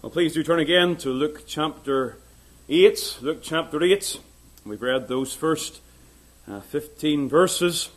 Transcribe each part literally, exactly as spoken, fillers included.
Well, please do turn again to Luke chapter eight. Luke chapter eight. We've read those first uh, fifteen verses.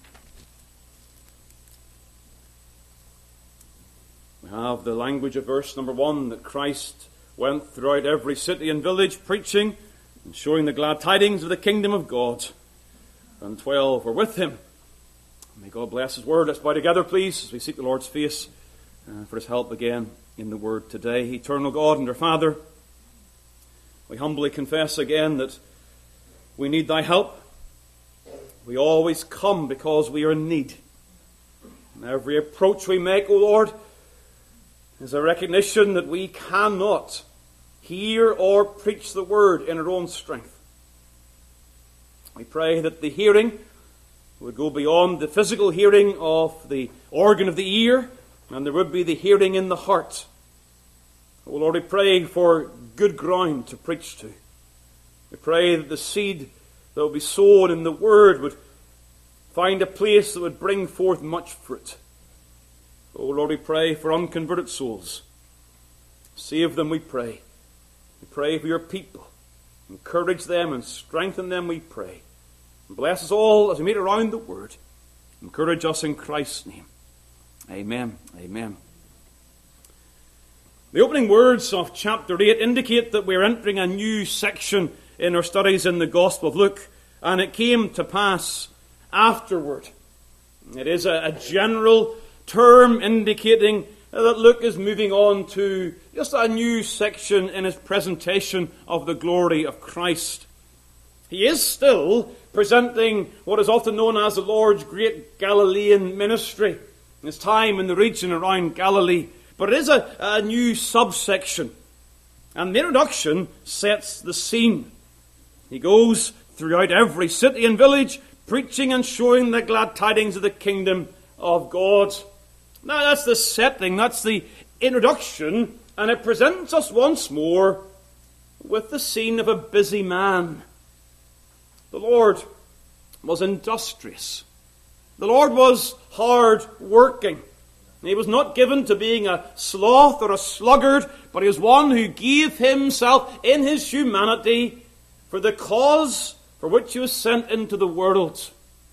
We have the language of verse number one, that Christ went throughout every city and village preaching and showing the glad tidings of the kingdom of God. And twelve were with him. May God bless his word. Let's bow together, please, as we seek the Lord's face uh, for his help again in the word today. Eternal God and our Father, we humbly confess again that we need thy help. We always come because we are in need. And every approach we make, O Lord, is a recognition that we cannot hear or preach the word in our own strength. We pray that the hearing would go beyond the physical hearing of the organ of the ear, and there would be the hearing in the heart. Oh Lord, we pray for good ground to preach to. We pray that the seed that will be sown in the word would find a place that would bring forth much fruit. Oh Lord, we pray for unconverted souls. Save them, we pray. We pray for your people. Encourage them and strengthen them, we pray. And bless us all as we meet around the word. Encourage us in Christ's name. Amen. Amen. The opening words of chapter eight indicate that we're entering a new section in our studies in the Gospel of Luke. And it came to pass afterward. It is a, a general term indicating that Luke is moving on to just a new section in his presentation of the glory of Christ. He is still presenting what is often known as the Lord's great Galilean ministry, his time in the region around Galilee. But it is a, a new subsection. And the introduction sets the scene. He goes throughout every city and village, preaching and showing the glad tidings of the kingdom of God. Now that's the setting, that's the introduction, and it presents us once more with the scene of a busy man. The Lord was industrious. The Lord was hard working. He was not given to being a sloth or a sluggard, but he was one who gave himself in his humanity for the cause for which he was sent into the world.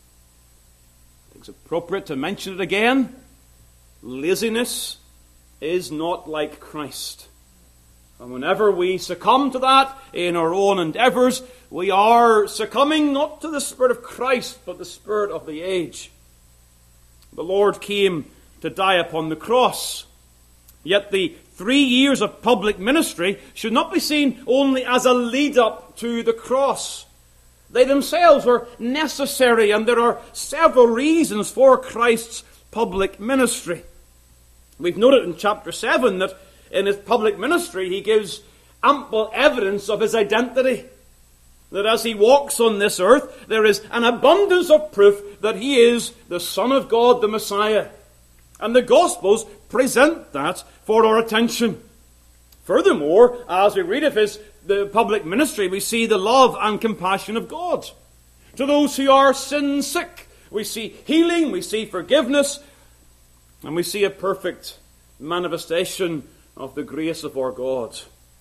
It's appropriate to mention it again. Laziness is not like Christ. And whenever we succumb to that in our own endeavours, we are succumbing not to the Spirit of Christ, but the spirit of the age. The Lord came to die upon the cross. Yet the three years of public ministry should not be seen only as a lead-up to the cross. They themselves were necessary, and there are several reasons for Christ's public ministry. We've noted in chapter seven that in his public ministry he gives ample evidence of his identity. That as he walks on this earth, there is an abundance of proof that he is the Son of God, the Messiah. And the Gospels present that for our attention. Furthermore, as we read of his the public ministry, we see the love and compassion of God. To those who are sin sick, we see healing, we see forgiveness, and we see a perfect manifestation of the grace of our God.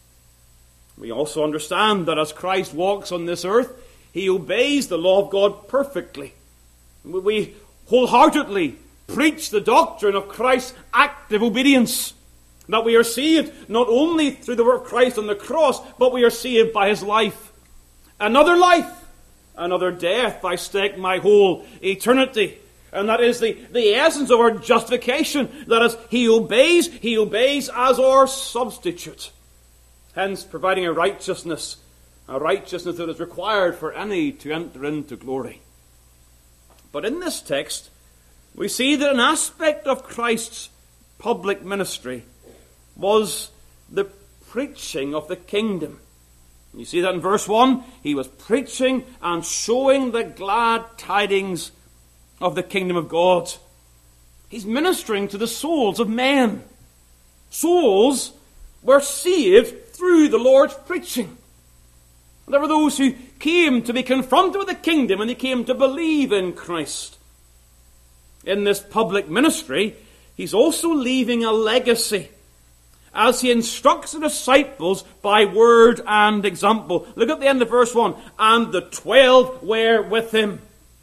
We also understand that as Christ walks on this earth, he obeys the law of God perfectly. We wholeheartedly preach the doctrine of Christ's active obedience. That we are saved not only through the work of Christ on the cross, but we are saved by his life. Another life, another death, I stake my whole eternity. And that is the, the essence of our justification. That is, he obeys, he obeys as our substitute. Hence, providing a righteousness, a righteousness that is required for any to enter into glory. But in this text, we see that an aspect of Christ's public ministry was the preaching of the kingdom. You see that in verse one. He was preaching and showing the glad tidings of the kingdom of God. He's ministering to the souls of men. Souls were saved through the Lord's preaching. There were those who came to be confronted with the kingdom, and they came to believe in Christ. In this public ministry, he's also leaving a legacy. as he instructs the disciples by word and example. Look at the end of verse one. And the twelve were with him.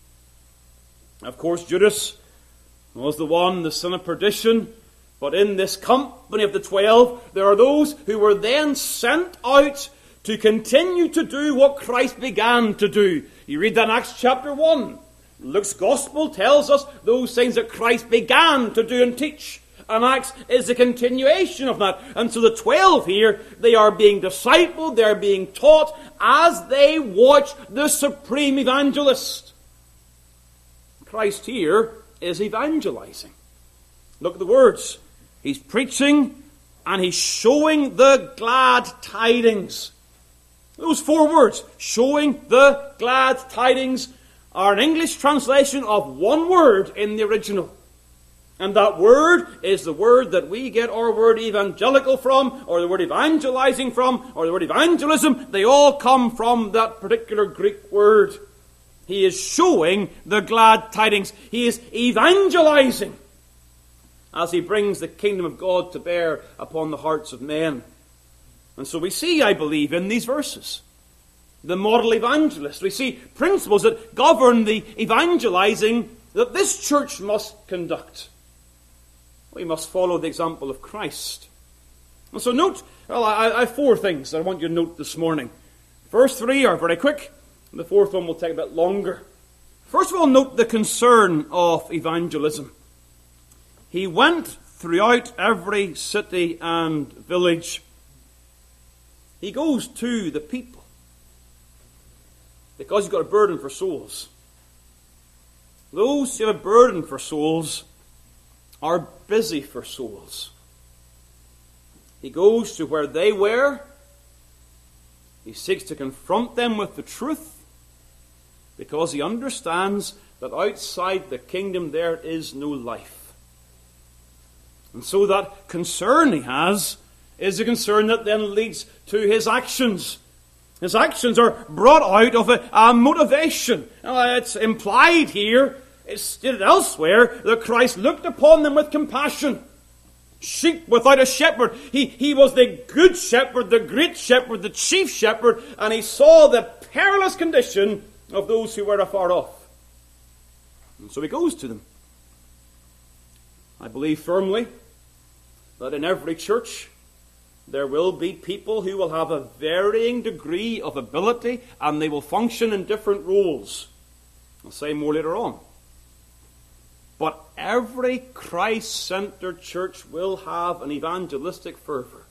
Of course, Judas was the one, the son of perdition. But in this company of the twelve, there are those who were then sent out to continue to do what Christ began to do. You read that in Acts chapter one. Luke's gospel tells us those things that Christ began to do and teach. And Acts is a continuation of that. And so the twelve here, they are being discipled, they are being taught as they watch the supreme evangelist. Christ here is evangelizing. Look at the words. He's preaching and he's showing the glad tidings. Those four words, showing the glad tidings, are an English translation of one word in the original. And that word is the word that we get our word evangelical from, or the word evangelizing from, or the word evangelism. They all come from that particular Greek word. He is showing the glad tidings. He is evangelizing as he brings the kingdom of God to bear upon the hearts of men. And so we see, I believe, in these verses, the model evangelist. We see principles that govern the evangelizing that this church must conduct. We must follow the example of Christ. And so note, well, I, I have four things that I want you to note this morning. First three are very quick, and the fourth one will take a bit longer. First of all, note the concern of evangelism. He went throughout every city and village. He goes to the people because he's got a burden for souls. Those who have a burden for souls are busy for souls. He goes to where they were. He seeks to confront them with the truth because he understands that outside the kingdom there is no life. And so that concern he has is a concern that then leads to his actions. His actions are brought out of a, a motivation. Now, it's implied here, it's stated elsewhere, that Christ looked upon them with compassion. Sheep without a shepherd. He, he was the good shepherd, the great shepherd, the chief shepherd, and he saw the perilous condition of those who were afar off. And so he goes to them. I believe firmly that in every church there will be people who will have a varying degree of ability and they will function in different roles. I'll say more later on. But every Christ-centered church will have an evangelistic fervor.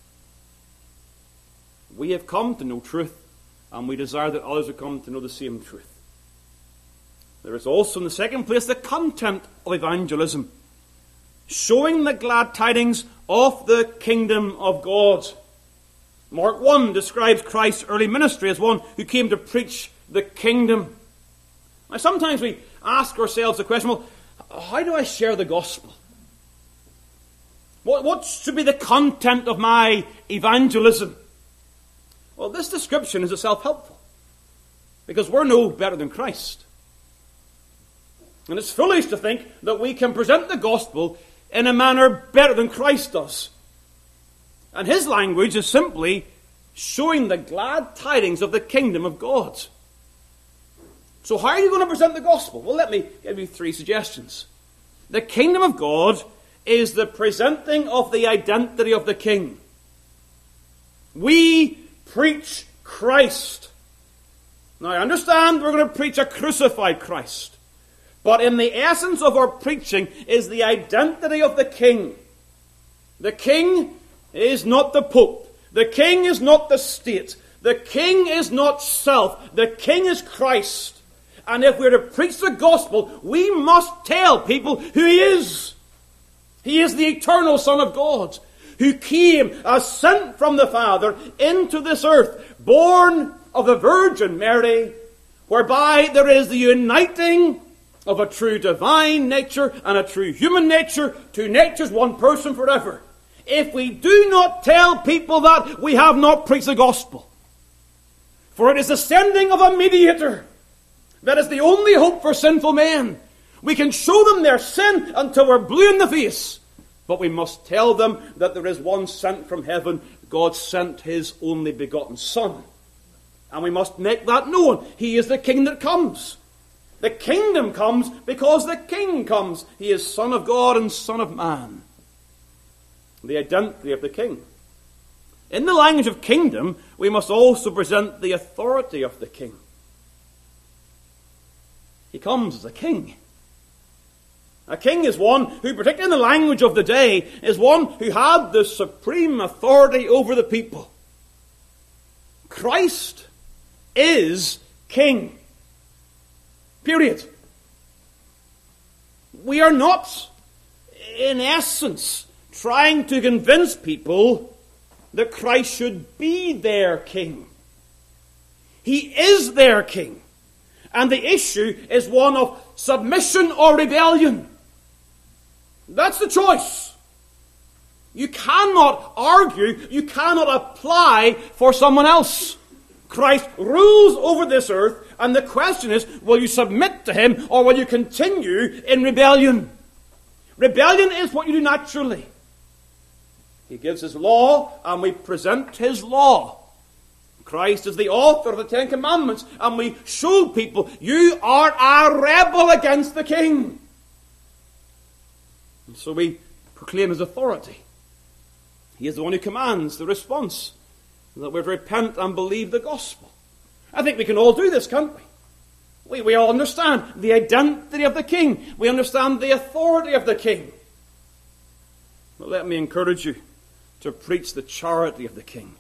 We have come to know truth, and we desire that others will come to know the same truth. There is also, in the second place, the content of evangelism, showing the glad tidings of the kingdom of God. Mark one describes Christ's early ministry as one who came to preach the kingdom. Now, sometimes we ask ourselves the question, well, how do I share the gospel? What, what should be the content of my evangelism? Well, this description is itself helpful, because we're no better than Christ. And it's foolish to think that we can present the gospel in a manner better than Christ does. And his language is simply showing the glad tidings of the kingdom of God. So how are you going to present the gospel? Well, let me give you three suggestions. The kingdom of God is the presenting of the identity of the king. We preach Christ. Now, I understand we're going to preach a crucified Christ. But in the essence of our preaching is the identity of the king. The king is not the pope. The king is not the state. The king is not self. The king is Christ. And if we're to preach the gospel, we must tell people who he is. He is the eternal Son of God, who came as sent from the Father into this earth, born of the Virgin Mary, whereby there is the uniting of a true divine nature and a true human nature, two natures, one person forever. If we do not tell people that, we have not preached the gospel. For it is the sending of a mediator that is the only hope for sinful men. We can show them their sin until we're blue in the face. But we must tell them that there is one sent from heaven. God sent his only begotten Son. And we must make that known. He is the King that comes. The kingdom comes because the King comes. He is Son of God and Son of man. The identity of the King. In the language of kingdom, we must also present the authority of the King. He comes as a king. A king is one who, particularly in the language of the day, is one who had the supreme authority over the people. Christ is king. Period. We are not, in essence, trying to convince people that Christ should be their king. He is their king. And the issue is one of submission or rebellion. That's the choice. You cannot argue, you cannot apply for someone else. Christ rules over this earth, and the question is, will you submit to him or will you continue in rebellion? Rebellion is what you do naturally. He gives his law, and we present his law. Christ is the author of the Ten Commandments, and we show people, you are a rebel against the King. And so we proclaim his authority. He is the one who commands the response, that we're to repent and believe the gospel. I think we can all do this, can't we? We, we all understand the identity of the King. We understand the authority of the King. But let me encourage you to preach the charity of the King.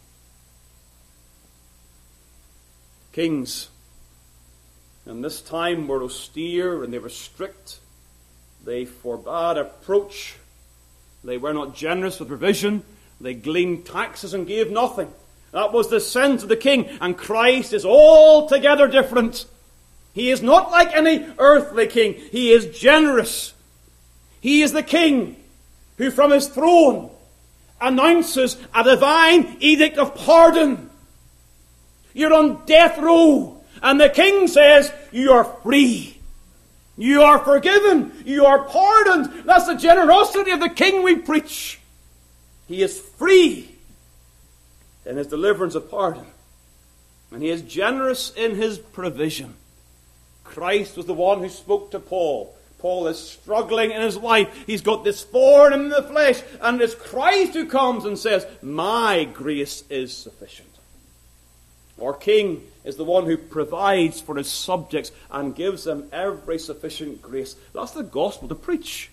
Kings in this time were austere and they were strict. They forbade approach. They were not generous with provision. They gleaned taxes and gave nothing. That was the sense of the king. And Christ is altogether different. He is not like any earthly king. He is generous. He is the king who from his throne announces a divine edict of pardon. You're on death row. And the king says, you are free. You are forgiven. You are pardoned. That's the generosity of the king we preach. He is free in his deliverance of pardon. And he is generous in his provision. Christ was the one who spoke to Paul. Paul is struggling in his life. He's got this thorn in the flesh. And it's Christ who comes and says, my grace is sufficient. Our king is the one who provides for his subjects and gives them every sufficient grace. That's the gospel to preach.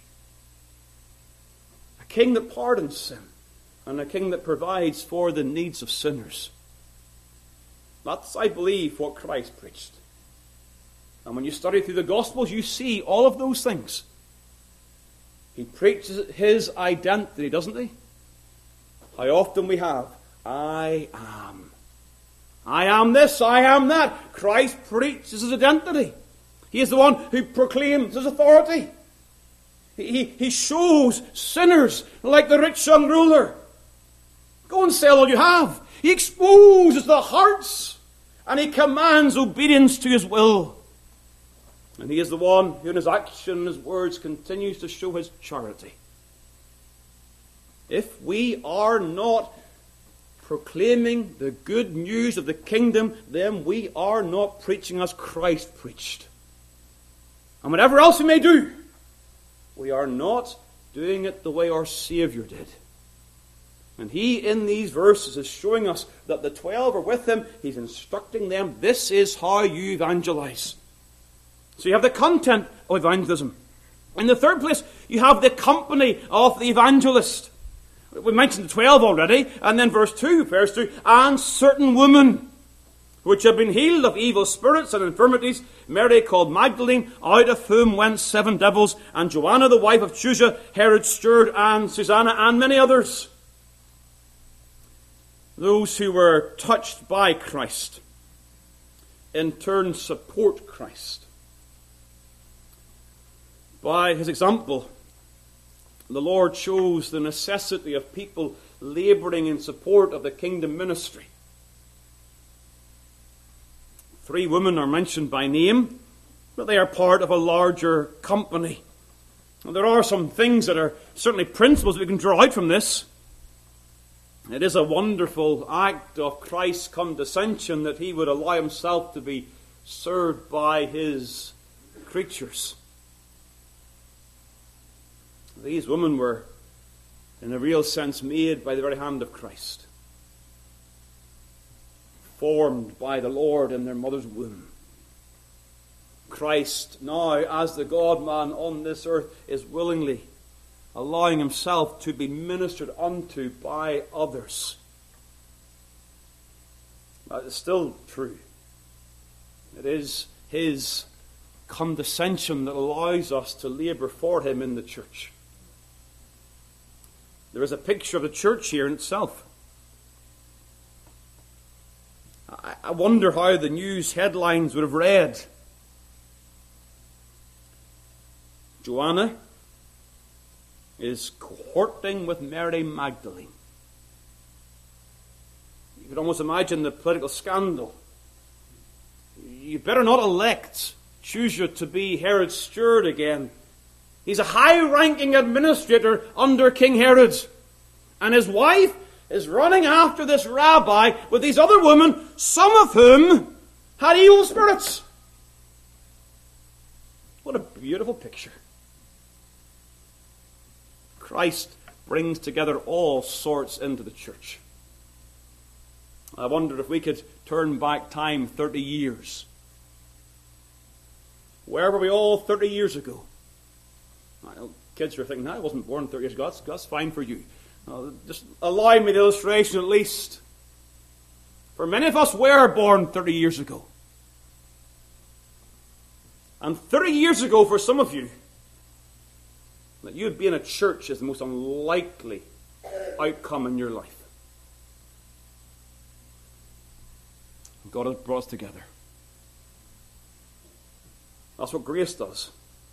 A king that pardons sin and a king that provides for the needs of sinners. That's, I believe, what Christ preached. And when you study through the Gospels, you see all of those things. He preaches his identity, doesn't he? How often we have, I am. I am this, I am that. Christ preaches his identity. He is the one who proclaims his authority. He, he, he shows sinners like the rich young ruler. Go and sell all you have. He exposes the hearts and he commands obedience to his will. And he is the one who in his action and his words continues to show his charity. If we are not proclaiming the good news of the kingdom, then we are not preaching as Christ preached. And whatever else we may do, we are not doing it the way our Savior did. And he, in these verses, is showing us that the twelve are with him. He's instructing them, this is how you evangelize. So you have the content of evangelism. In the third place, you have the company of the evangelist. We mentioned the twelve already, and then verse two refers to, and certain women, which have been healed of evil spirits and infirmities, Mary called Magdalene, out of whom went seven devils, and Joanna the wife of Chuza, Herod's steward, and Susanna, and many others. Those who were touched by Christ, in turn support Christ. By his example, the Lord shows the necessity of people laboring in support of the kingdom ministry. Three women are mentioned by name, but they are part of a larger company. And there are some things that are certainly principles that we can draw out from this. It is a wonderful act of Christ's condescension that he would allow himself to be served by his creatures. These women were, in a real sense, made by the very hand of Christ, formed by the Lord in their mother's womb. Christ now, as the God-man on this earth, is willingly allowing himself to be ministered unto by others. That is still true. It is his condescension that allows us to labour for him in the church. There is a picture of the church here in itself. I, I wonder how the news headlines would have read. Joanna is courting with Mary Magdalene. You could almost imagine the political scandal. You better not elect Chuza to be Herod's steward again. He's a high-ranking administrator under King Herod. And his wife is running after this rabbi with these other women, some of whom had evil spirits. What a beautiful picture. Christ brings together all sorts into the church. I wondered if we could turn back time thirty years. Where were we all thirty years ago? I know kids are thinking, I wasn't born thirty years ago. That's, that's fine for you. Uh, just allow me the illustration at least. For many of us were born thirty years ago. And thirty years ago for some of you, that you would be in a church is the most unlikely outcome in your life. God has brought us together. That's what grace does.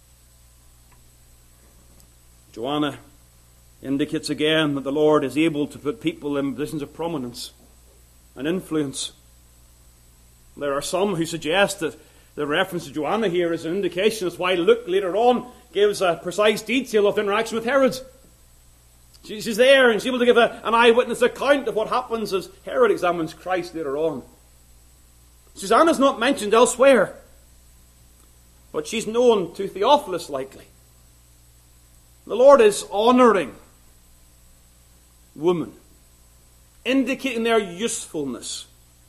Joanna indicates again that the Lord is able to put people in positions of prominence and influence. There are some who suggest that the reference to Joanna here is an indication as why Luke later on gives a precise detail of the interaction with Herod. She's there and she's able to give a, an eyewitness account of what happens as Herod examines Christ later on. Susanna's not mentioned elsewhere, but she's known to Theophilus likely. The Lord is honouring women, indicating their usefulness.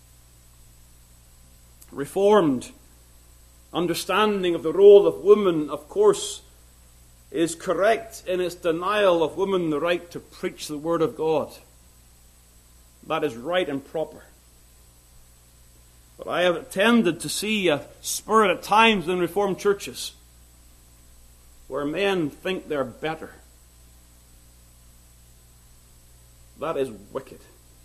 Reformed understanding of the role of women, of course, is correct in its denial of women the right to preach the Word of God. That is right and proper. But I have tended to see a spirit at times in Reformed churches where men think they're better. That is wicked.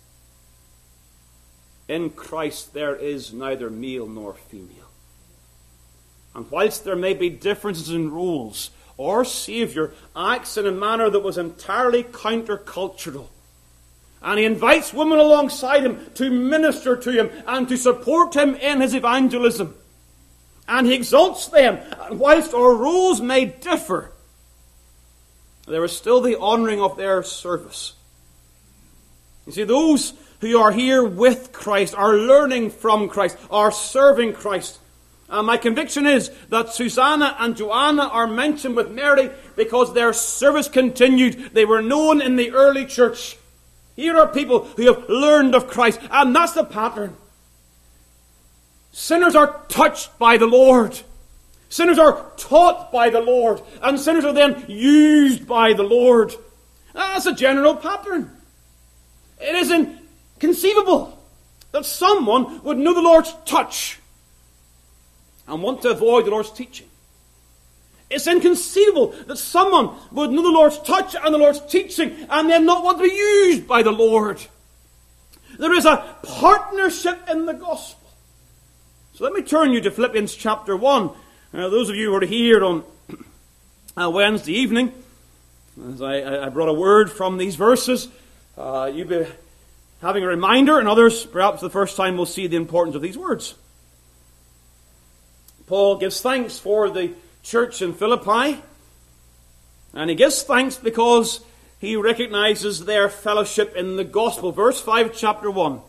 In Christ there is neither male nor female. And whilst there may be differences in rules, our Saviour acts in a manner that was entirely countercultural. And he invites women alongside him to minister to him and to support him in his evangelism. And he exalts them. And whilst our rules may differ, there is still the honouring of their service. You see, those who are here with Christ, are learning from Christ, are serving Christ. And my conviction is that Susanna and Joanna are mentioned with Mary because their service continued. They were known in the early church. Here are people who have learned of Christ, and that's the pattern. Sinners are touched by the Lord. Sinners are taught by the Lord, and sinners are then used by the Lord. That's a general pattern. It is inconceivable that someone would know the Lord's touch and want to avoid the Lord's teaching. It's inconceivable that someone would know the Lord's touch and the Lord's teaching and then not want to be used by the Lord. There is a partnership in the gospel. So let me turn you to Philippians chapter one. Uh, those of you who are here on uh, Wednesday evening, as I, I brought a word from these verses, uh, you'll be having a reminder, and others, perhaps for the first time, will see the importance of these words. Paul gives thanks for the church in Philippi. And he gives thanks because he recognizes their fellowship in the gospel. Verse five, chapter one.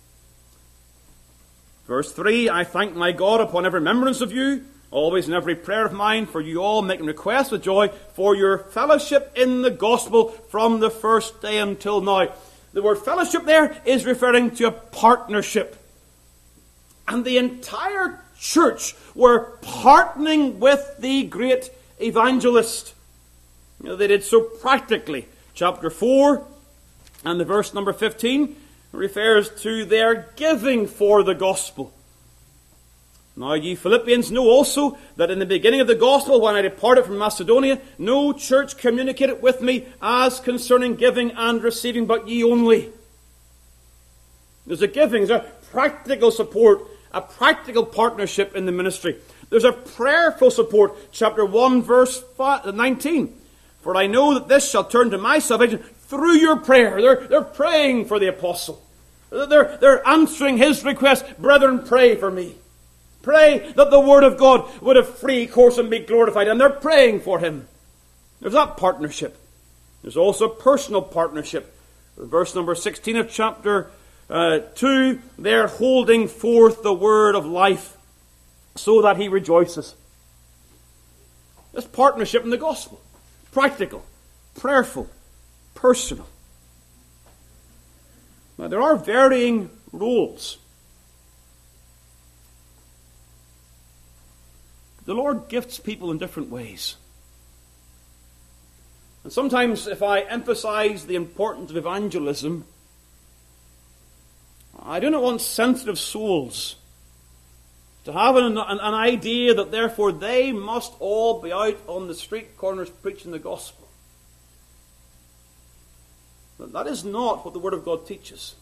Verse three, I thank my God upon every remembrance of you, always in every prayer of mine, for you all, making request with joy for your fellowship in the gospel from the first day until now. The word fellowship there is referring to a partnership. And the entire church were partnering with the great evangelist. You know, they did so practically. Chapter four and the verse number fifteen refers to their giving for the gospel. Now ye Philippians know also that in the beginning of the gospel, when I departed from Macedonia, no church communicated with me as concerning giving and receiving, but ye only. There's a giving, there's a practical support, a practical partnership in the ministry. There's a prayerful support. Chapter one, verse nineteen. For I know that this shall turn to my salvation through your prayer. They're, they're praying for the apostle. They're, they're answering his request. Brethren, pray for me. Pray that the word of God would have free course and be glorified. And they're praying for him. There's that partnership. There's also personal partnership. Verse number sixteen of chapter uh, two. They're holding forth the word of life so that he rejoices. This partnership in the gospel. Practical, prayerful, personal. Now, there are varying roles. The Lord gifts people in different ways. And sometimes, if I emphasize the importance of evangelism, I do not want sensitive souls to have an, an, an idea that therefore they must all be out on the street corners preaching the gospel. But that is not what the Word of God teaches.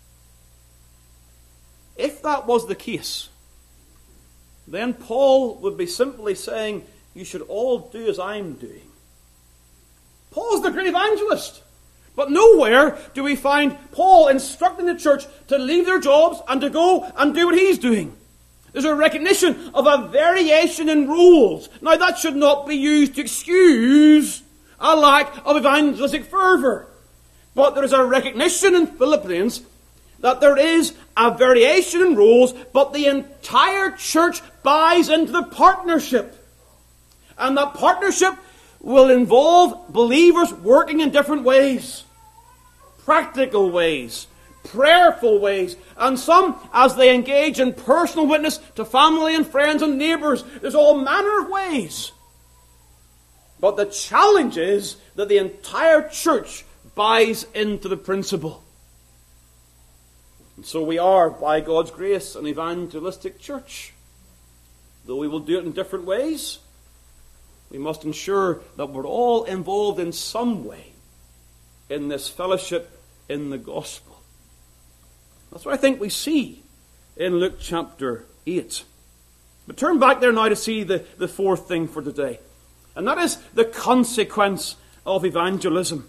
If that was the case, then Paul would be simply saying, you should all do as I'm doing. Paul's the great evangelist. But nowhere do we find Paul instructing the church to leave their jobs and to go and do what he's doing. There's a recognition of a variation in rules. Now, that should not be used to excuse a lack of evangelistic fervor. But there is a recognition in Philippians that there is a variation in rules, but the entire church buys into the partnership. And that partnership will involve believers working in different ways. Practical ways. Prayerful ways, and some as they engage in personal witness to family and friends and neighbours. There's all manner of ways. But the challenge is that the entire church buys into the principle. And so we are, by God's grace, an evangelistic church. Though we will do it in different ways, we must ensure that we're all involved in some way in this fellowship in the gospel. That's what I think we see in Luke chapter eight. But turn back there now to see the, the fourth thing for today. And that is the consequence of evangelism.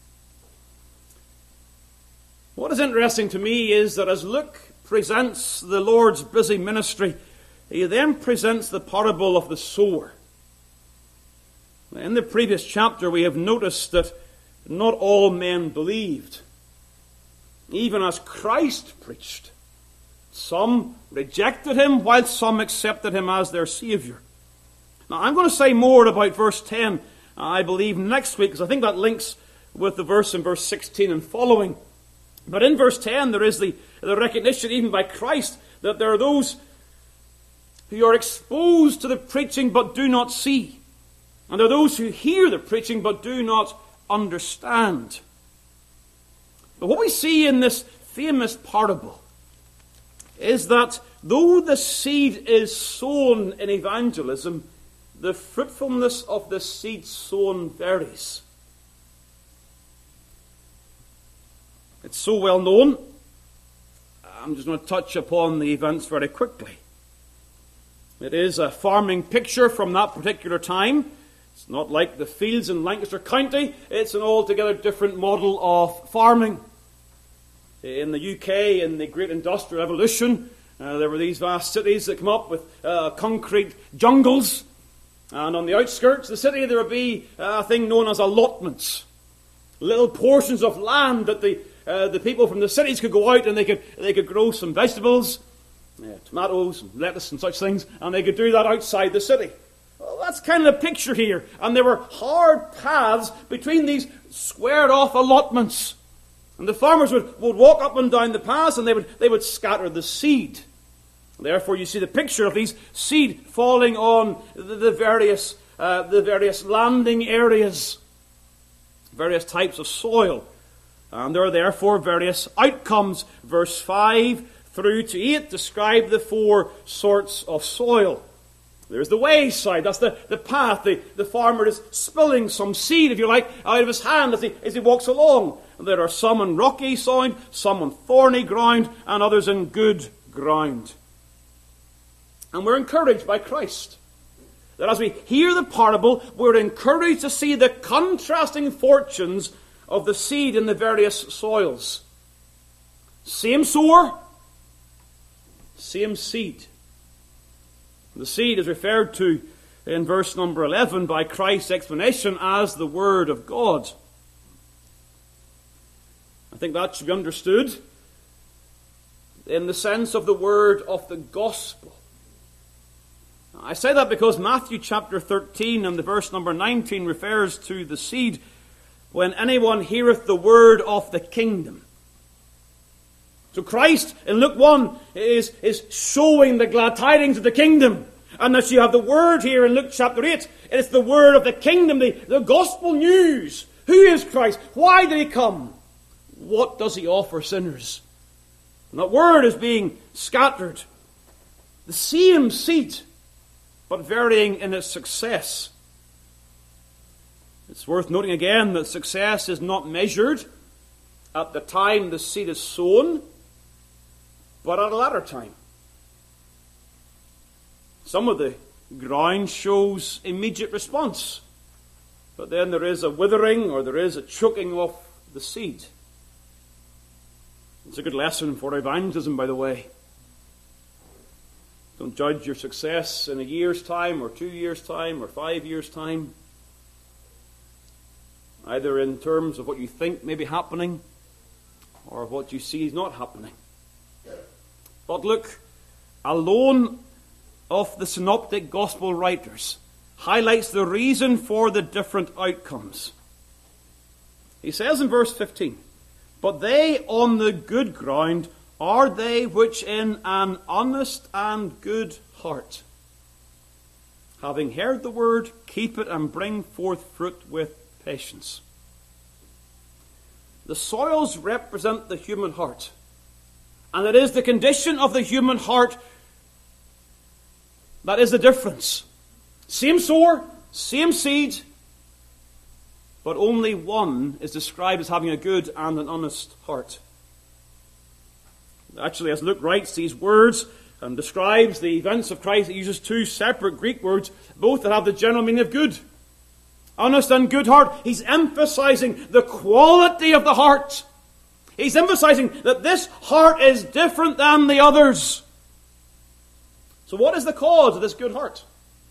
What is interesting to me is that as Luke presents the Lord's busy ministry, he then presents the parable of the sower. In the previous chapter we have noticed that not all men believed. Even as Christ preached. Some rejected him, while some accepted him as their Saviour. Now, I'm going to say more about verse ten, I believe, next week, because I think that links with the verse in verse sixteen and following. But in verse ten, there is the, the recognition, even by Christ, that there are those who are exposed to the preaching but do not see. And there are those who hear the preaching but do not understand. But what we see in this famous parable is that though the seed is sown in evangelism, the fruitfulness of the seed sown varies. It's so well known, I'm just going to touch upon the events very quickly. It is a farming picture from that particular time. It's not like the fields in Lancaster County. It's an altogether different model of farming. In the U K, in the Great Industrial Revolution, uh, there were these vast cities that came up with uh, concrete jungles. And on the outskirts of the city there would be a thing known as allotments. Little portions of land that the uh, the people from the cities could go out and they could they could grow some vegetables, uh, tomatoes, and lettuce and such things, and they could do that outside the city. Well, that's kind of the picture here. And there were hard paths between these squared off allotments. And the farmers would, would walk up and down the paths and they would they would scatter the seed. Therefore, you see the picture of these seed falling on the, the various uh, the various landing areas, various types of soil, and there are therefore various outcomes. Verse five through to eight describe the four sorts of soil. There's the wayside. That's the, the path. The, the farmer is spilling some seed, if you like, out of his hand as he as he walks along. And there are some on rocky soil, some on thorny ground, and others in good ground. And we're encouraged by Christ that as we hear the parable, we're encouraged to see the contrasting fortunes of the seed in the various soils. Same sower, same seed. The seed is referred to in verse number eleven by Christ's explanation as the Word of God. I think that should be understood in the sense of the word of the gospel. I say that because Matthew chapter thirteen and the verse number nineteen refers to the seed when anyone heareth the word of the kingdom. So Christ in Luke one is, is showing the glad tidings of the kingdom. And as you have the word here in Luke chapter eight, it's the word of the kingdom, the, the gospel news. Who is Christ? Why did he come? What does he offer sinners? And that word is being scattered. The same seed, but varying in its success. It's worth noting again that success is not measured at the time the seed is sown, but at a latter time. Some of the ground shows immediate response, but then there is a withering or there is a choking of the seed. It's a good lesson for evangelism, by the way. Don't judge your success in a year's time or two years' time or five years' time, either in terms of what you think may be happening or what you see is not happening. But look, alone of the synoptic gospel writers highlights the reason for the different outcomes. He says in verse fifteen, "But they on the good ground are they which in an honest and good heart, having heard the word, keep it and bring forth fruit with patience." The soils represent the human heart. And it is the condition of the human heart that is the difference. Same sower, same seed, but only one is described as having a good and an honest heart. Actually, as Luke writes these words and describes the events of Christ, he uses two separate Greek words, both that have the general meaning of good. Honest and good heart. He's emphasizing the quality of the heart. He's emphasizing that this heart is different than the others. So what is the cause of this good heart?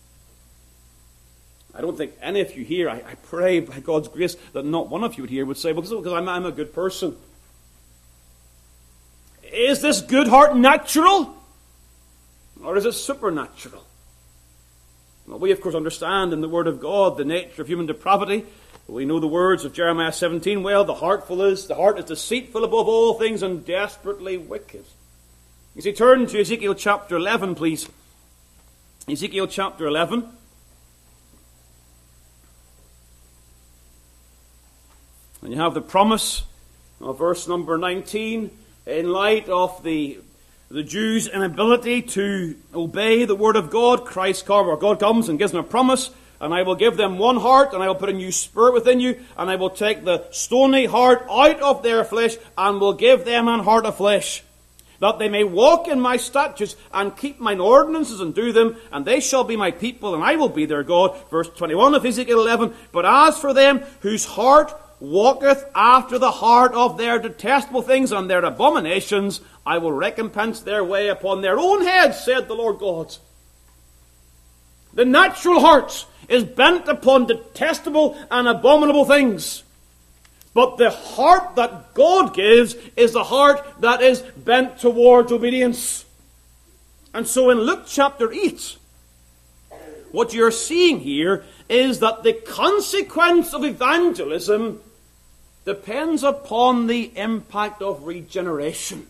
I don't think any of you here, I, I pray by God's grace that not one of you here would say, well, because I'm, I'm a good person. Is this good heart natural? Or is it supernatural? Well, we of course understand in the Word of God the nature of human depravity. We know the words of Jeremiah seventeen well. The heartful is, the heart is deceitful above all things and desperately wicked. You see, turn to Ezekiel chapter eleven, please. Ezekiel chapter eleven. And you have the promise of verse number nineteen. In light of the, the Jews' inability to obey the word of God, Christ comes, or God comes and gives them a promise. And I will give them one heart, and I will put a new spirit within you, and I will take the stony heart out of their flesh, and will give them an heart of flesh, that they may walk in my statutes, and keep mine ordinances, and do them, and they shall be my people, and I will be their God. Verse twenty-one of Ezekiel eleven, "But as for them whose heart walketh after the heart of their detestable things and their abominations, I will recompense their way upon their own heads, said the Lord God." The natural heart is bent upon detestable and abominable things. But the heart that God gives is the heart that is bent towards obedience. And so in Luke chapter eight, what you're seeing here is that the consequence of evangelism depends upon the impact of regeneration.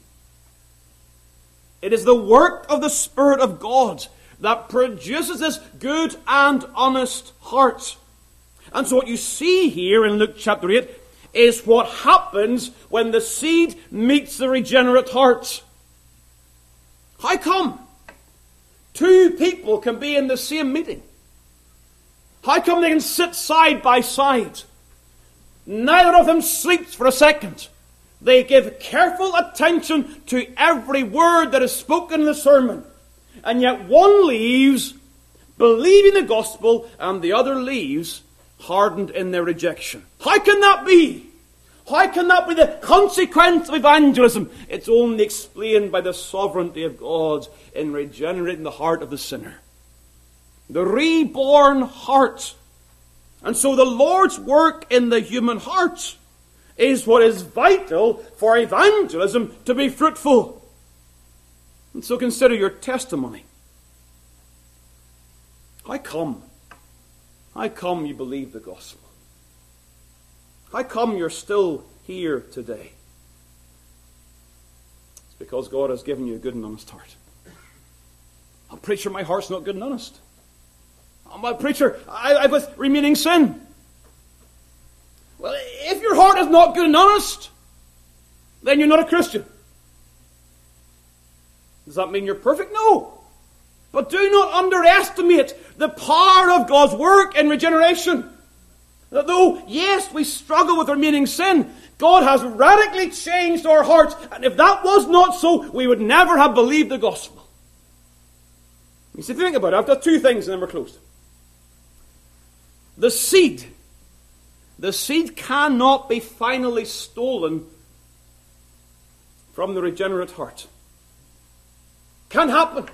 It is the work of the Spirit of God that produces this good and honest heart. And so what you see here in Luke chapter eight is what happens when the seed meets the regenerate heart. How come two people can be in the same meeting? How come they can sit side by side? Neither of them sleeps for a second. They give careful attention to every word that is spoken in the sermon. And yet one leaves believing the gospel and the other leaves hardened in their rejection. How can that be? How can that be the consequence of evangelism? It's only explained by the sovereignty of God in regenerating the heart of the sinner. The reborn heart. And so the Lord's work in the human heart is what is vital for evangelism to be fruitful. And so consider your testimony. How come? How come you believe the gospel? How come you're still here today? It's because God has given you a good and honest heart. I'm preacher, my heart's not good and honest. I'm a preacher, I, I was remaining sin. Well, if your heart is not good and honest, then you're not a Christian. Does that mean you're perfect? No. But do not underestimate the power of God's work in regeneration. That though, yes, we struggle with remaining sin, God has radically changed our hearts. And if that was not so, we would never have believed the gospel. You see, think about it. I've got two things and then we're closed. The seed. The seed cannot be finally stolen from the regenerate heart. Can't happen.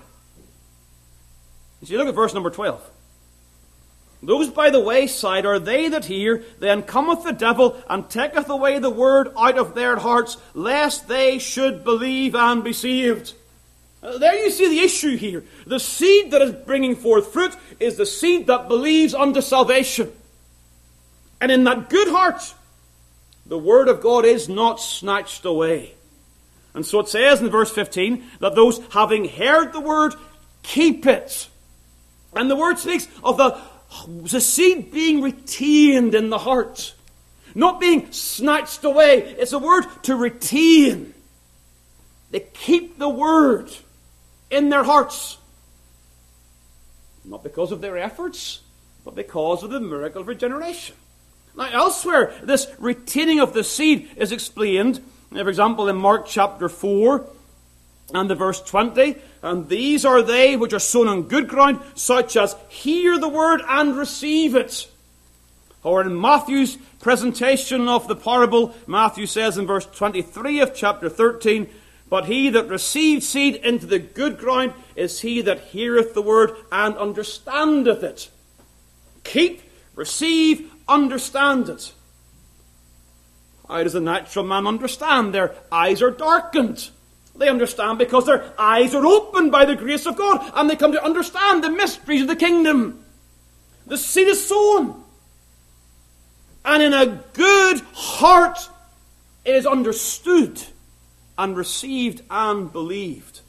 As you look at verse number twelve. Those by the wayside are they that hear, then cometh the devil, and taketh away the word out of their hearts, lest they should believe and be saved. Uh, there you see the issue here. The seed that is bringing forth fruit is the seed that believes unto salvation. And in that good heart, the word of God is not snatched away. And so it says in verse fifteen, that those having heard the word, keep it. And the word speaks of the The seed being retained in the heart. Not being snatched away. It's a word to retain. They keep the word in their hearts. Not because of their efforts, but because of the miracle of regeneration. Now elsewhere, this retaining of the seed is explained. For example, in Mark chapter four and the verse twenty. And these are they which are sown on good ground, such as hear the word and receive it. Or in Matthew's presentation of the parable, Matthew says in verse twenty-three of chapter thirteen, but he that received seed into the good ground is he that heareth the word and understandeth it. Keep, receive, understand it. How does the natural man understand? Their eyes are darkened. They understand because their eyes are opened by the grace of God, and they come to understand the mysteries of the kingdom. The seed is sown. And in a good heart, it is understood and received and believed.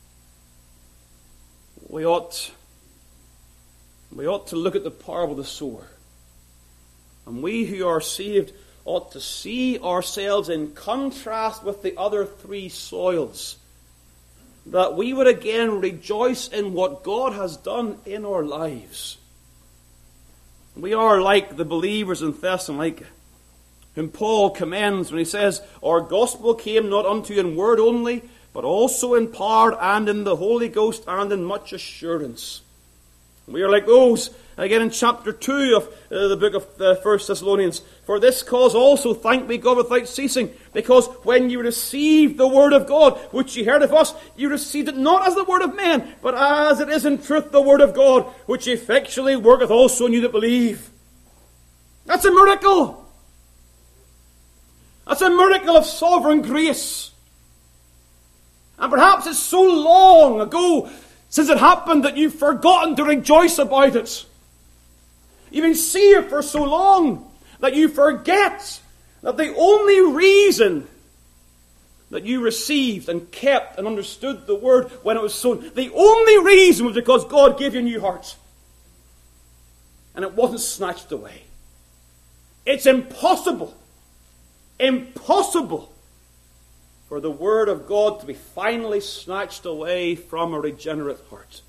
We ought, we ought to look at the parable of the sower. And we who are saved ought to see ourselves in contrast with the other three soils. That we would again rejoice in what God has done in our lives. We are like the believers in Thessalonica, whom Paul commends when he says, our gospel came not unto you in word only, but also in power and in the Holy Ghost and in much assurance. We are like those, again in chapter two of uh, the book of uh, First Thessalonians. For this cause also thank we God without ceasing, because when you received the word of God, which you heard of us, you received it not as the word of men, but as it is in truth the word of God, which effectually worketh also in you that believe. That's a miracle. That's a miracle of sovereign grace. And perhaps it's so long ago since it happened that you've forgotten to rejoice about it. You've been saved for so long that you forget that the only reason that you received and kept and understood the word when it was sown, the only reason was because God gave you a new heart. And it wasn't snatched away. It's impossible, impossible for the word of God to be finally snatched away from a regenerate heart.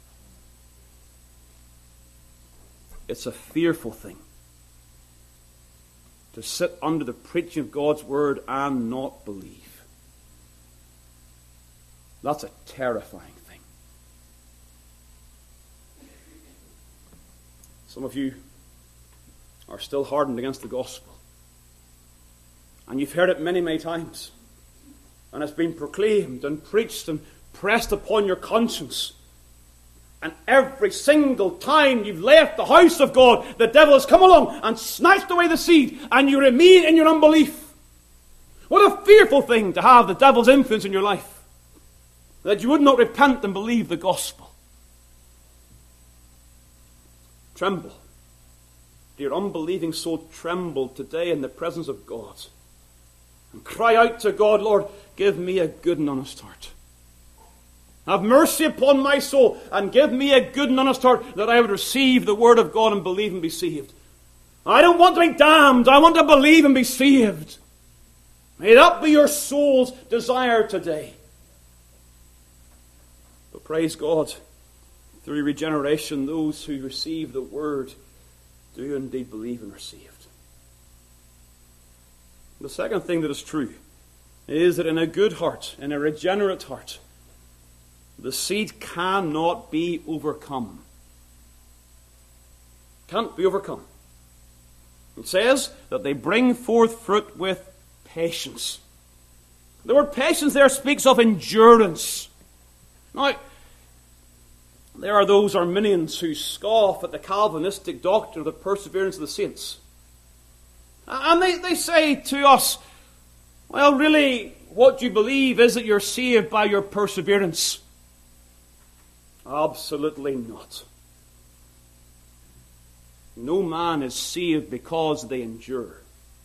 It's a fearful thing to sit under the preaching of God's word and not believe. That's a terrifying thing. Some of you are still hardened against the gospel. And you've heard it many, many times. And it's been proclaimed and preached and pressed upon your conscience. And every single time you've left the house of God, the devil has come along and snatched away the seed, and you remain in your unbelief. What a fearful thing to have the devil's influence in your life, that you would not repent and believe the gospel. Tremble. Dear unbelieving soul, tremble today in the presence of God. And cry out to God, Lord, give me a good and honest heart. Have mercy upon my soul, and give me a good and honest heart, that I would receive the word of God and believe and be saved. I don't want to be damned. I want to believe and be saved. May that be your soul's desire today. But praise God, through regeneration, those who receive the word do indeed believe and are saved. The second thing that is true is that in a good heart, in a regenerate heart, the seed cannot be overcome. Can't be overcome. It says that they bring forth fruit with patience. The word patience there speaks of endurance. Now, there are those Arminians who scoff at the Calvinistic doctrine of the perseverance of the saints. And they, they say to us, well, really, what you believe is that you're saved by your perseverance. Absolutely not. No man is saved because they endure,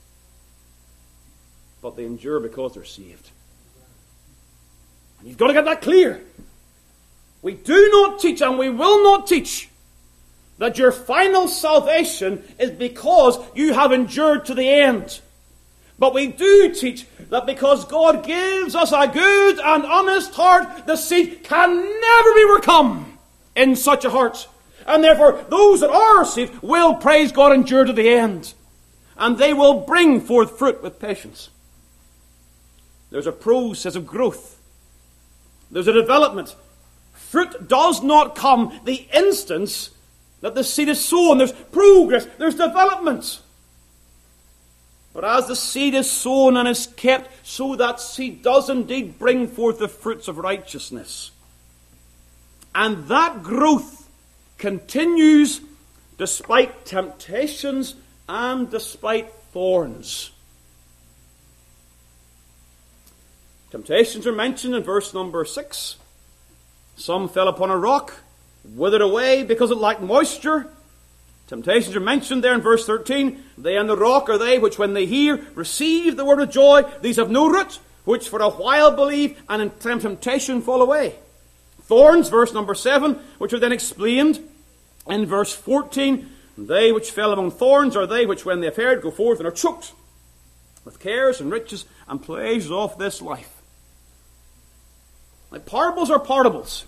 but they endure because they're saved. And you've got to get that clear. We do not teach, and we will not teach, that your final salvation is because you have endured to the end. But we do teach that because God gives us a good and honest heart, the seed can never be overcome in such a heart. And therefore, those that are saved will, praise God, endure to the end. And they will bring forth fruit with patience. There's a process of growth. There's a development. Fruit does not come the instant that the seed is sown. There's progress. There's development. But as the seed is sown and is kept, so that seed does indeed bring forth the fruits of righteousness. And that growth continues despite temptations and despite thorns. Temptations are mentioned in verse number six. Some fell upon a rock, withered away because it lacked moisture. Temptations are mentioned there in verse thirteen. They and the rock are they which when they hear, receive the word of joy. These have no root, which for a while believe, and in temptation fall away. Thorns, verse number seven, which are then explained in verse fourteen. They which fell among thorns are they which when they have heard go forth and are choked with cares and riches and pleasures of this life. Like parables are parables.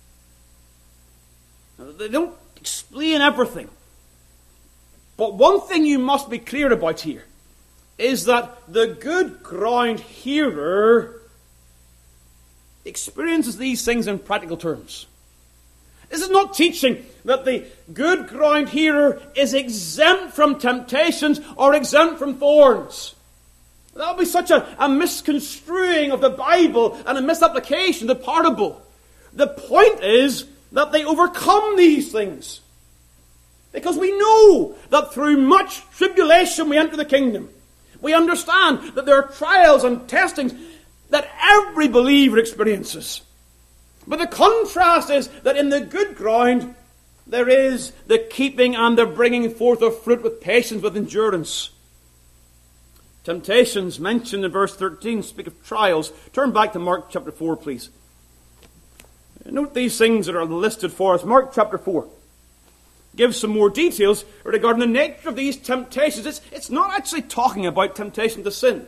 They don't explain everything. But one thing you must be clear about here is that the good ground hearer experiences these things in practical terms. This is not teaching that the good ground hearer is exempt from temptations or exempt from thorns. That would be such a, a misconstruing of the Bible and a misapplication of the parable. The point is that they overcome these things. Because we know that through much tribulation we enter the kingdom. We understand that there are trials and testings that every believer experiences. But the contrast is that in the good ground, there is the keeping and the bringing forth of fruit with patience, with endurance. Temptations mentioned in verse thirteen speak of trials. Turn back to Mark chapter four, please. Note these things that are listed for us. Mark chapter four gives some more details regarding the nature of these temptations. It's, it's not actually talking about temptation to sin.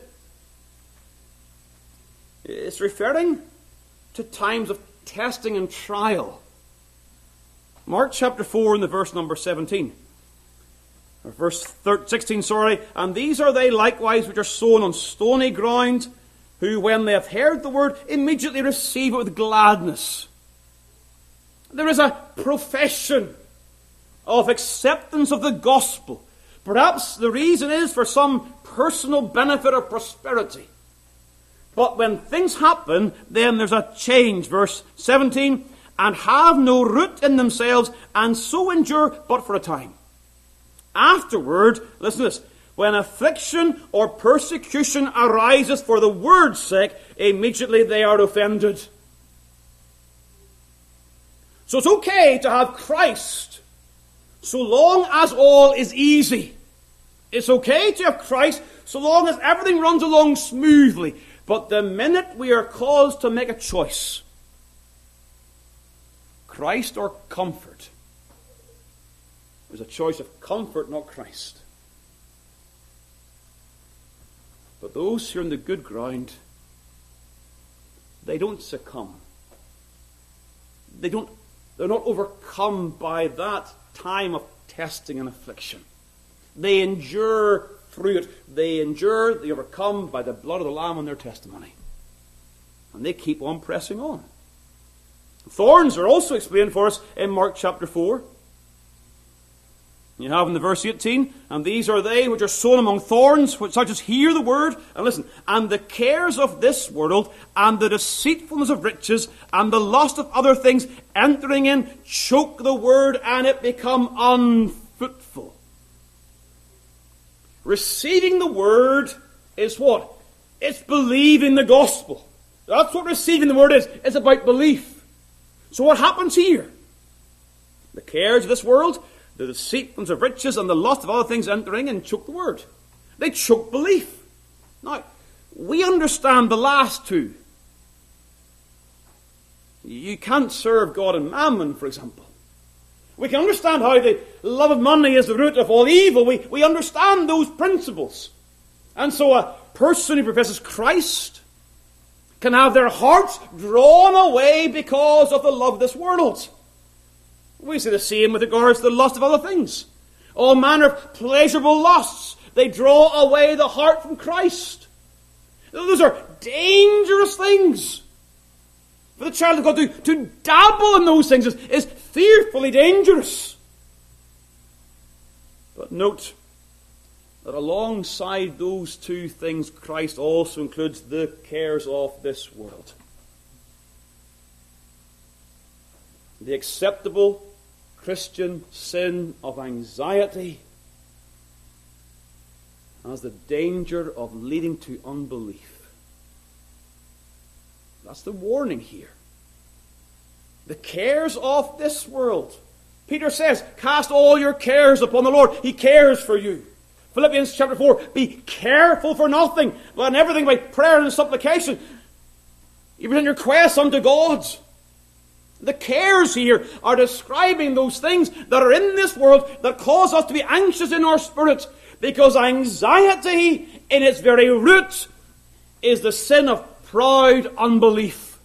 It's referring to times of testing and trial. Mark chapter four and the verse number seventeen. Or verse sixteen, sorry. And these are they likewise which are sown on stony ground, who when they have heard the word, immediately receive it with gladness. There is a profession of acceptance of the gospel. Perhaps the reason is for some personal benefit or prosperity. But when things happen, then there's a change. Verse seventeen, and have no root in themselves, and so endure but for a time. Afterward, listen to this, when affliction or persecution arises for the word's sake, immediately they are offended. So it's okay to have Christ, so long as all is easy. It's okay to have Christ, so long as everything runs along smoothly. But the minute we are caused to make a choice, Christ or comfort, there's a choice of comfort, not Christ. But those who are in the good ground, they don't succumb. They don't, they're not overcome by that time of testing and affliction. They endure through it. They endure, they overcome by the blood of the Lamb and their testimony. And they keep on pressing on. Thorns are also explained for us in Mark chapter four. You have in the verse eighteen, and these are they which are sown among thorns, which such as hear the word, and listen, and the cares of this world, and the deceitfulness of riches, and the lust of other things, entering in, choke the word, and it become unfruitful. Receiving the word is what? It's believing the gospel. That's what receiving the word is. It's about belief. So what happens here? The cares of this world, the deceitfulness of riches, and the lust of other things entering and choke the word. They choke belief. Now, we understand the last two. You can't serve God and mammon, for example. We can understand how the love of money is the root of all evil. We, we understand those principles. And so a person who professes Christ can have their hearts drawn away because of the love of this world. We see the same with regards to the lust of other things. All manner of pleasurable lusts, they draw away the heart from Christ. Those are dangerous things. For the child of God to, to dabble in those things is, is fearfully dangerous. But note that alongside those two things, Christ also includes the cares of this world. The acceptable Christian sin of anxiety has the danger of leading to unbelief. That's the warning here. The cares of this world. Peter says, cast all your cares upon the Lord. He cares for you. Philippians chapter four, be careful for nothing, but in everything by prayer and supplication. You present your requests unto God. The cares here are describing those things that are in this world that cause us to be anxious in our spirit. Because anxiety, in its very root, is the sin of proud unbelief.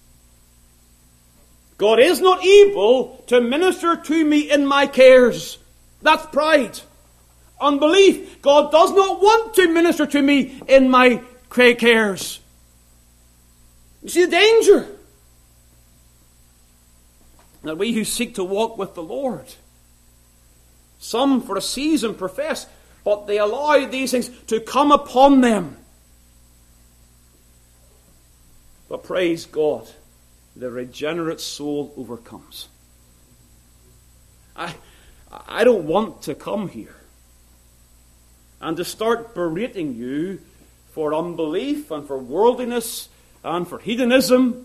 God is not able to minister to me in my cares. That's pride. Unbelief. God does not want to minister to me in my cares. You see the danger? that we who seek to walk with the Lord, some for a season profess, but they allow these things to come upon them. But praise God, the regenerate soul overcomes. I, I don't want to come here and to start berating you for unbelief and for worldliness and for hedonism.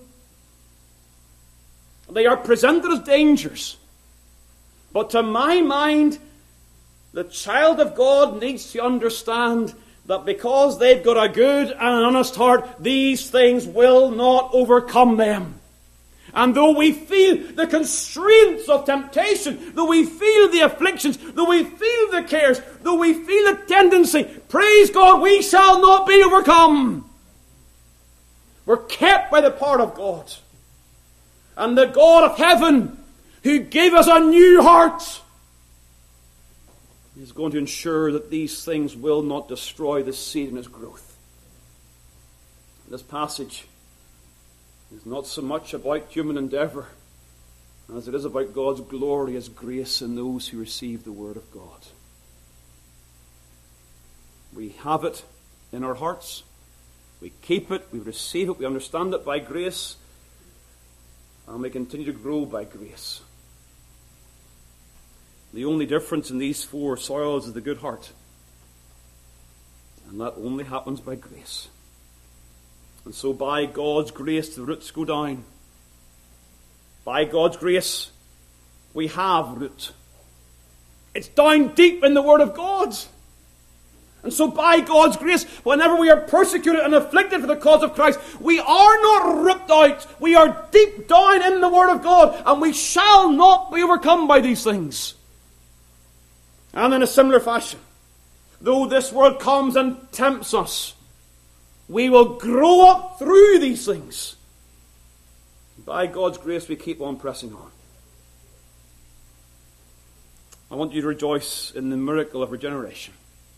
They are presented as dangers. But to my mind, the child of God needs to understand that because they've got a good and an honest heart, these things will not overcome them. And though we feel the constraints of temptation, though we feel the afflictions, though we feel the cares, though we feel the tendency, praise God, we shall not be overcome. We're kept by the power of God. And the God of heaven, who gave us a new heart, is going to ensure that these things will not destroy the seed in its growth. This passage is not so much about human endeavor as it is about God's glory as grace in those who receive the Word of God. We have it in our hearts. We keep it. We receive it. We understand it by grace. And we continue to grow by grace. The only difference in these four soils is the good heart. And that only happens by grace. And so by God's grace, the roots go down. By God's grace, we have root. It's down deep in the Word of God. And so by God's grace, whenever we are persecuted and afflicted for the cause of Christ, we are not ripped out. We are deep down in the Word of God, and we shall not be overcome by these things. And in a similar fashion, though this world comes and tempts us, we will grow up through these things. By God's grace, we keep on pressing on. I want you to rejoice in the miracle of regeneration.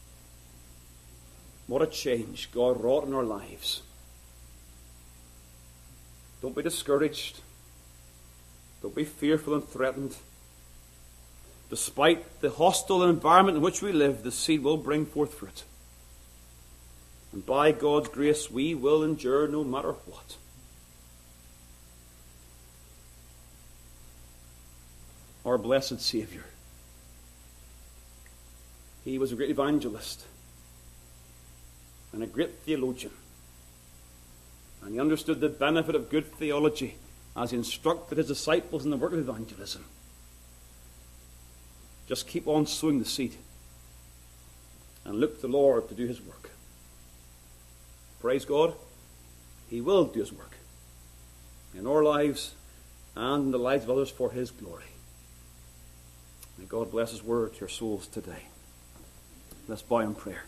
What a change God wrought in our lives. Don't be discouraged. Don't be fearful and threatened. Despite the hostile environment in which we live, the seed will bring forth fruit. And by God's grace, we will endure no matter what. Our blessed Savior. He was a great evangelist and a great theologian. And he understood the benefit of good theology as he instructed his disciples in the work of evangelism. Just keep on sowing the seed and look to the Lord to do his work. Praise God, he will do his work in our lives and in the lives of others for his glory. May God bless his word to your souls today. Let's bow in prayer.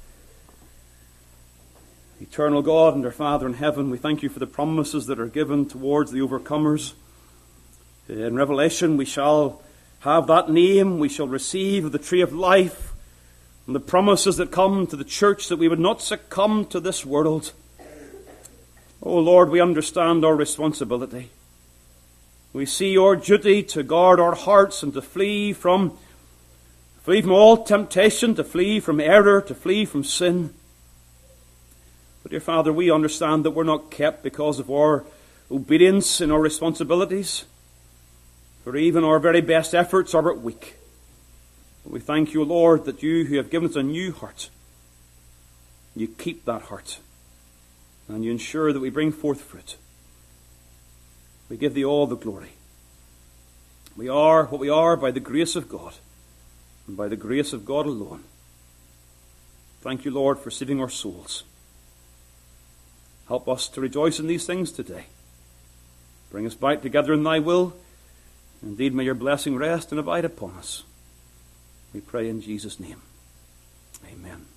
Eternal God and our Father in heaven, we thank you for the promises that are given towards the overcomers. In Revelation, we shall have that name, we shall receive the tree of life, and the promises that come to the church that we would not succumb to this world. Oh Lord, we understand our responsibility. We see our duty to guard our hearts and to flee from, flee from all temptation, to flee from error, to flee from sin. But dear Father, we understand that we're not kept because of our obedience in our responsibilities. For even our very best efforts are but weak. But we thank you, Lord, that you who have given us a new heart, you keep that heart. And you ensure that we bring forth fruit. We give thee all the glory. We are what we are by the grace of God. And by the grace of God alone. Thank you, Lord, for saving our souls. Help us to rejoice in these things today. Bring us back together in thy will. Indeed, may your blessing rest and abide upon us. We pray in Jesus' name. Amen.